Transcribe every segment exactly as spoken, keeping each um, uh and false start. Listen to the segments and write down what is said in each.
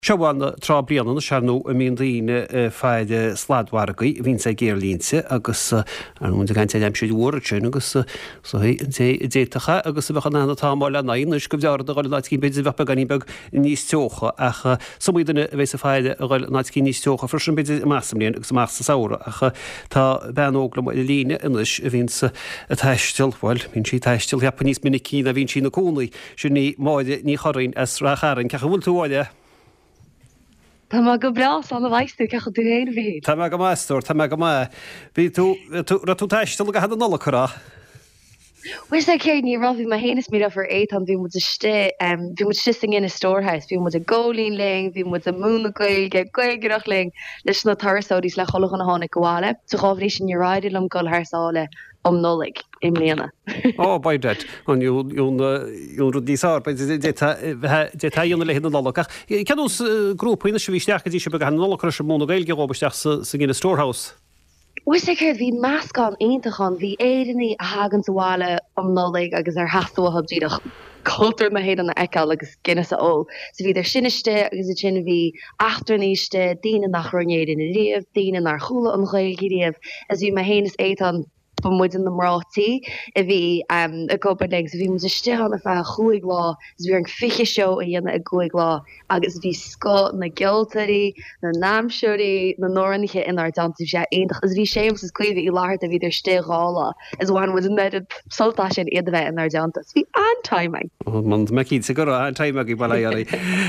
Seána trá blianana seanú a míon daoine feide sláadhhargaí, hín sé géirlínse agus anún a gaiinte am siad úirtein agus détacha agus a bhecha nána támáile naíon go bhear a gáil náidcí beidir bhepa ganí beg níos teocha ach samúidirna bhééis a feide a gáil náidcí níos teocha frisin beidir meamlíon agus measa saora ach tá benógla i líine inis a bhín a teistilhil, hín si teistil hepa níos minic cí a bhín sin na cúnaí sin ní máide ní choín as ra charan cecha bhfuil túáide. Tá má go bras an bhaistú cecha tú éon bhí. Tá me go meúir, Tá me go me. Bhí tú ra tú teistil go head an nola chorá. Wis é céir ní rahí ma héananas mí ar éit an bhí mu ste bhí mu sting in a storehouse, bhí mu a ggólín ling, bhí mu a múna goilge goigeach ling leis na tarsaodís le chola an hána goháile, so cháhrí sin ráidirlumm go thsáile om nolig im léana. Ó baidid anún díá détaíonna le hinna nolach. Ceús grúpaoine se bhísteach dí se be an nolachar sem múna gailge gobeteach sa gin storehouse. Wis ik chuir hí meascán aonintachan hí éidirní a hagan sáile om nolig agus ar hasúhabdíach cultúr na héad an eáil agus Guinness ó. So bhí idir siniste agus i sin bhí achtarníiste, daine nach roinéad in a riamh, daine nach chula an ghailgí riamh, as bhí ma héanas éan van muiden de mrátí a bhí um, a gopaing so bhí mu ste an a fe chuig lá is bhí an fiche show a dhéanana a goig lá agus bhí sco na gealtarí na námseoirí na nóranige in ar danú sé aintach is bhí sémas is cuiomh í láthart a bhí idir stéála is bháin mu net soltá sin iad bheith in ar dantas bhí antiming. Man me cí sa go antiming í bailí.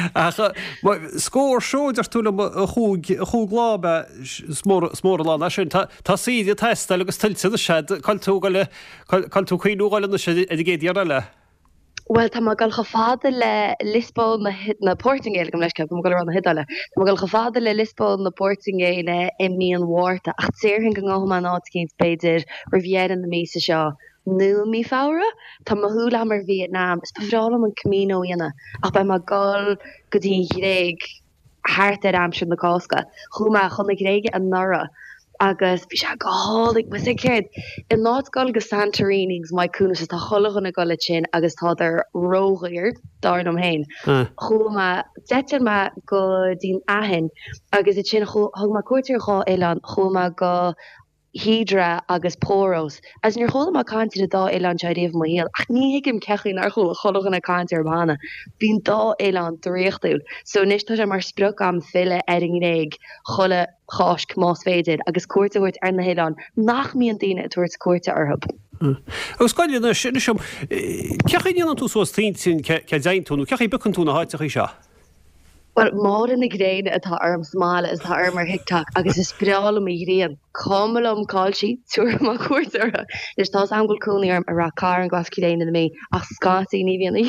Scór seoidir túla chuúglábe smór lá sin tá síide test agus tiltte sé Call tú chuoúáile na sé a géad le? Well, tá má gal chofáda le Lisbon na na Portingale gom leis go gal an na hidáile. Tá gal chofáda le Lisbon na Portingale i míon Warta ach tíirhin go gáman ná cíns beidir riviera na mísa seo nu mí fára Tá má thuúla mar Vietnam is befrálam an Camino dhéana ach ba má gal go dtí réig háart ar amsir na cásca chuma chuna réige an nara agus bhí se go hálaigh was é céad i náid gáil go Santorini's mai cúnas is tá chola na goile sin agus tá ar róghair dar am héin. Chuma deite me go dín ahin agus i sin thug má cuairtear gá Eán chuma go hydra agus póros. As níor chola má caiinte dá Eán seidíomh mo héal ach ní hiigim cechlín ar chola chola na caiinte ar bhana. Bhín dá Eán doréochtúil. So níos tá sé mar spruc am fille eing réig chola cháisc más féidir agus cuairteúirt ar na héán nach míon daine tuairt cuairte arthb. Agus gáile sin sem cechaíon tú sós tí sin ce daintúnú, cechaí buchan túna háiteach seo. Well, mar in na gréine atá arm smáile is tá armar hiicteach agus is sprála í réon comlam cáilsí túair má cuairteara. Is tá angol cúnaí arm a ra cá an glascudéine na mé ach scátí ní bhíon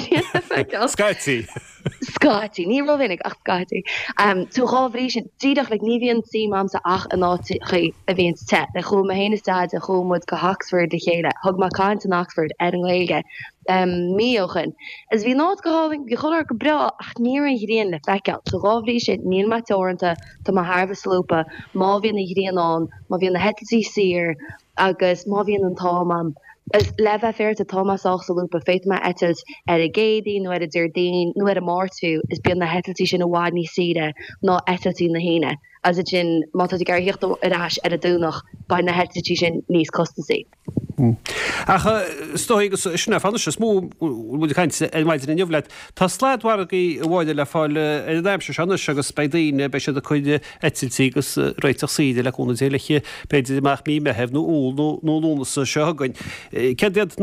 Scátí. Scátí, ní rovinnig ach scátí. Um, tú cháhrí sin díadach le ní bhíon sí mam sa ach an áti a bhíon te le chu ma héanasteid a chumud go Oxford de chéile, thug má cáint an Oxford ar an ghaeilge. Um, míochan. Is bhí nád go háling go cholar go bra ach níor an híréon le feiceil, so rábhrí sin níl mai teoranta tá má Harbh slúpa, má bhíon na híréanán, má bhíon na hetaltí sir agus má bhíon an támam. Is leh fér a Thomas ach salúpa féit me etils ar a gédaí nó ar a dúirdain nó ar a mórtú is bíon na hetaltí sin a bhád ní siide ná etaltí na héine. As it sin má gar hiocht arás ar a dúnach ba na hetaltí sin níos costaí. Ach stoigus sinna fan se smó caiint maidir in jomhleid. Tá sláidhhargaí bháide le fáil daimse sena agus spédaine be se a chuide etiltí agus réiteach síide leúna déalache beidir meach mí me hebh nó úl nó lúna sa segain. Cediad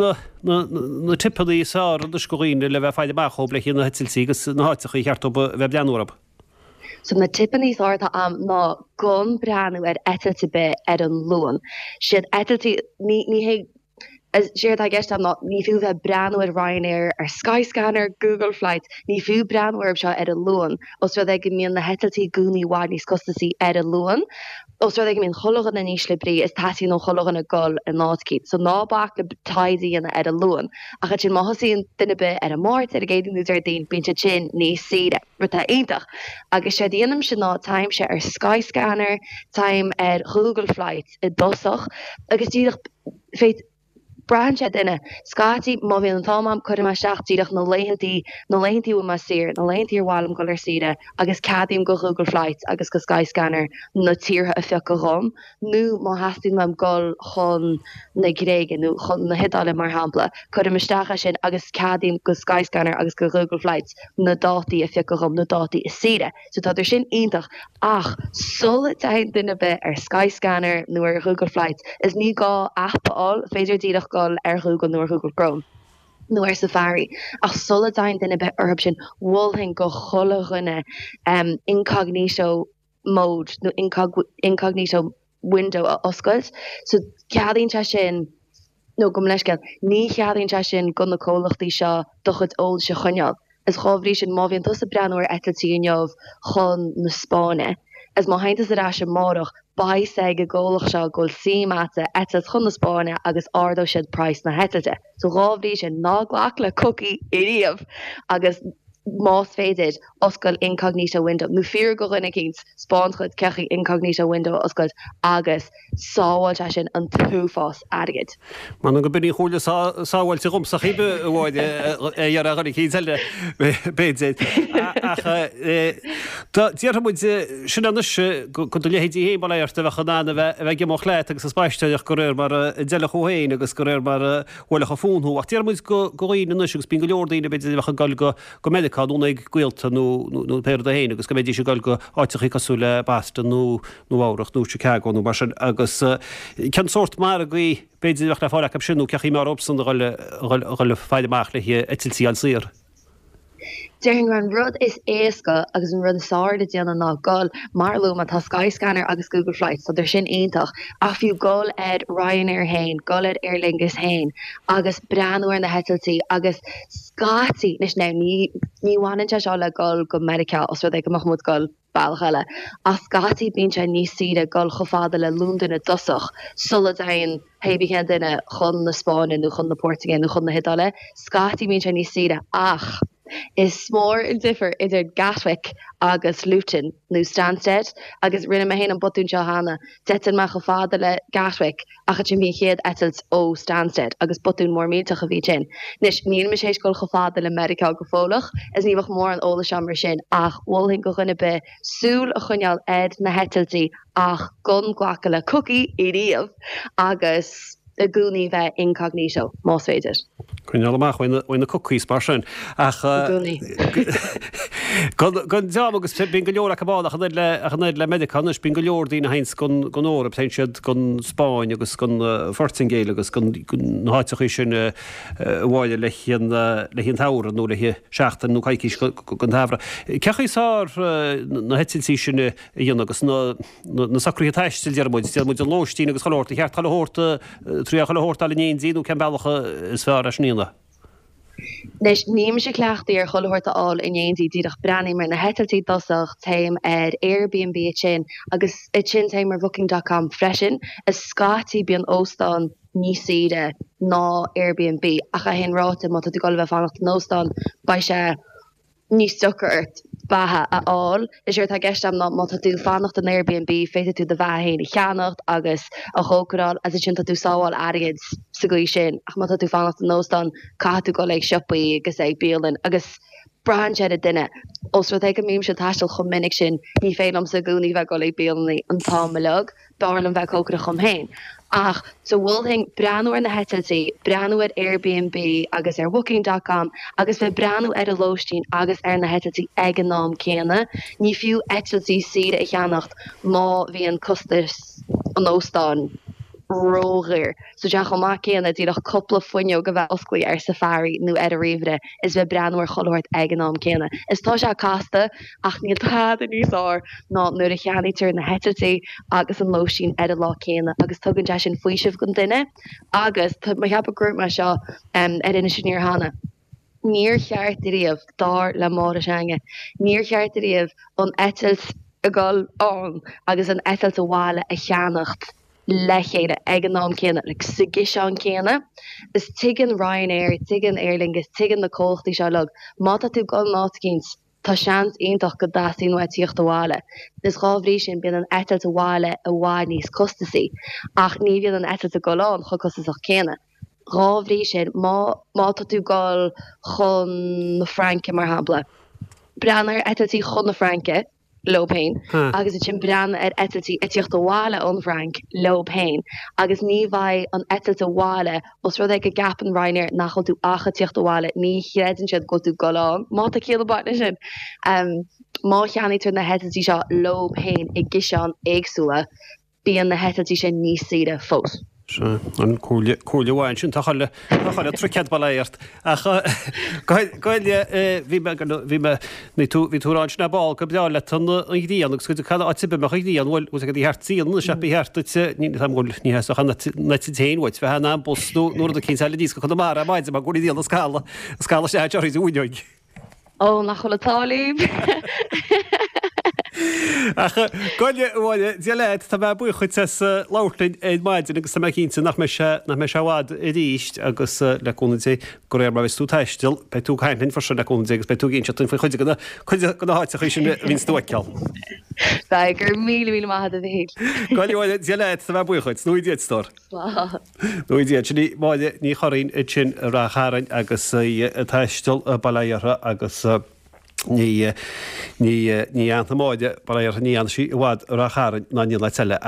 na tippaí sá an scoíine le bheith fáide meach bla na hetiltí agus na háiteach cheart bheith bleanúrap. So na tippaní áirtha am ná gon breanú ar etiltí be ar an luan. Siad etiltí ní hé séir a gist am ní fiú bheith breanú ar Ryanair ar Skyscanner, Google Flights, ní fiú breanú ar seo ar a luan, os ra ag míon na hetiltí gúnaí bhád níos costaí ar a luan. Os ra ag míon chologan na níos le brí is taí nó chologan a gol a nádcíd. So nábach le taidíanana ar a luan. A chu sin maithasíon duine be ar a máirt ar a géadú ar daon bíonte sin níos siide rutá aintach. Agus sé dhéanam sin ná time sé ar Skyscanner, time ar Google Flights i dosach, agus tíadach féit branch dinne Scotty má vi an táam chu me seachtíach na leintí na leintí ma sir na leintír walm goir side agus cadim go Google Flights agus go Skyscanner na tíre a fi go rom nu má hasting mam gol chun na gréige nu chun na hidale mar hapla chu me stacha sin agus cadim go Skyscanner agus go Google Flights na dátí a fi go rom na dátí is side so dat er sin intach ach sulle ein dunne be er Skyscanner nu er Google Flights is ní ga app all féidir díach gal er Google nu Google Chrome nu er Safari ach sulle ein dunne be erb sin wol hin go cholle gunne um, incognito mode no incog incognito window a oscailt so ceadín te sin no gom leisce ní cheadín te sin gun na cólachtaí seo do chud óil se chuneal is chohrí sin má bhíon tusa breanúir etaltí inneomh chun na Spáine is má haintas ará se mórach ba sé go ggólach seo ggóil símáte etal chun na Spáine agus ardó siad price na hetaide so ráhrí sin náglaach le cookie iríomh agus más féidir oscail incognito window nu fear go rinne kins spáin chud cechi incognito window oscail agus sáháil te sin an túfás agad. Man go bunní chola sáháil te rom sa chibe bháide ar a garí chéile béid Díar muid sin an chun lehétí hé bal éirta bheith chanána bheith g mo chléit agus spáisteach go réir mar deile chohéin agus go réir mar bhfuil a fónú ach tíar muid go goíine nu agus bin go leordaíine beidir bheith gal go go medic dúna ag gcuilta nó péir a héine, agus go méidir se gáil go áiteach cosú le basta nó nó áireach nó Chicago nó mar agus cean sort mar a gaí beidir le fáile ab sinú ceachí mar opsan le feideach le hi etiltí an sir. Deing ran rud is éasca agus an rud is sáde déanana ná gáil marlú a tá Skyscanner agus Google Flights, so der sin éintach a fiú gáil ed Ryanair hain, gáil ed Aer Lingus hain, agus breanúir na hetaltí agus Scotty nis ná ní níháin te seo le gáil go Medica os rud ag go mahmúd gáil bailchaile. A Scotty bín se níos siide gáil chofáda le lúndaine dosach sulla dain hebí duine chun na Spáine nó chun na Portugal nó chun na Hidale. Scotty bín se níos siide ach is mór in differ idir Gatwick agus Luton nó Stansted agus rinne me héin an botún Johanna detan me go fáda le Gatwick a chat sin bhí chéad etals ó Stansted agus botún mór míteach a bhí sin. Nis níon me sééis go go fáda le Medica go fólach is níbh mór an óla seammar sin ach bhil hin go chunne be súl a chuneal ed na hetaltí ach gun ghlacha le cookie iríomh agus a gúní bheith incognito más féidir. Cúneal amach bhain na cookies mar sin ach gon deam agus bin go leor a báil a chunéid le Medicanis bin go leor dína hains gon óra pein siad gon Spáin agus gon Fortingéile agus gon háiteach sin bháile le le híon tára nó le hi seachtain nó caiicís gon tábhra. Cechaí sár na hetiltí sin dhéana agus na sacrúthe teistil dearmid dear muid an lóistín agus choirta cheart talhórta trí choirta le néon díú cean bailcha is fear a sníla. Nes neem se klacht er chohorta all in éintí díach brenim mar na hetaltí dosach taim ed Airbnb chin agus e chin taim mar booking dot com freshen a Scotty bí an óstan ní siide ná Airbnb ach a hen ráte mat tú go fannacht nóstan bei se ní stuckert bathe a all is er tá gestam ná mat tú fannacht an Airbnb féite tú de bhehéin cheannacht agus a chócurál as sin tú sáháil agad sagí sin ach mat tú fannacht an nóstan cá tú go leag sipaí agus ag bílan agus branch a duine os ru ag go mím se taistal chum minic sin ní félam sa gúní bheith go leag bíalnaí an támalog barlam bheith cócra chum héin. Ach, so bhfuil hing breanúir na hetaltí, breanú ar Airbnb agus ar booking dot com agus bheith breanú ar a lóistín agus ar na hetaltí ag an nám céanna, ní fiú etaltí siad a cheannacht má bhí an costas an óstáin rógir. So deach má céanna díach coppla foiineo go bheith oscaí ar Safari nó ar a riomhre is bheith breanúir chohairt ag an nám céanna. Is tá se casta ach níl tád a níos ár ná nuair a cheannítar na hetaltí agus an lóisín ar a lá céanna agus tugann de sin faoisih gon duine agus ma heb a grúp me seo um, ar ina sinníor hána. Níor cheart riamh dar le mór a seanga. Níor cheart riamh an etals a gáil an agus an etals a bháile a cheannacht lechéide ag an nám céanna le sigis seán céanna. Is tuigeann Ryanair, tuigeann Aer Lingus, tuigeann na cóchtaí seo le mata tú gáil nátcíns tá seans ionintach go dasaí nó tíocht a bháile. Is rábhrí sin bíon an etalt a bháile a bháil níos costasaí ach ní bhíon an etalt a gáán chu costasach céanna. ráhrí sin má tú gáil chun na Franke mar hapla. Brenner etí chun na Franke, low pain, agus it sin brenn ar etí etiocht bháile an Frank, low pain, agus ní bhaid an etil bháile os ru ag go gapan Reiner nachil tú acha tiocht bháile, ní chréan siad go tú goán, má a céad barna sin. Um, má cheanní tú na hetí seo low pain i giseán éagsúla, bíon na hetí sin níos siide fós. an cúlehhain sin chaile tricad baléirt. Gaile bhí túráin na bá go beá le tanna an díanaach go chu átibe me díanhil gus go dtíartííanna se beheartte ní ghil ní na téhaid fe hena bosú nuair a cíile dí go chu mar a maidide a goí díanana scala scala sé teéis úideig. Ó nach chola tálíb. Goile bhile dialéid tá bheith bucha te láirlainn éid maidide agus tá cínta nach me sehád i ríist agus leúna go réir mar tú teistil be tú caiimlinn for se leúna agus be tú ginn tún fa chuide go go háte chu sin vín stoiceall. Ba gur mí mí maithe a bhí. Goile bhile dialéid tá bheith buchaid nuidiad stór. Nuidiad sin máide ní choín sin racharan agus teistil bailire agus ní ní ní antamáide bara ar ní an sí bhád ar a charan ná ní le teile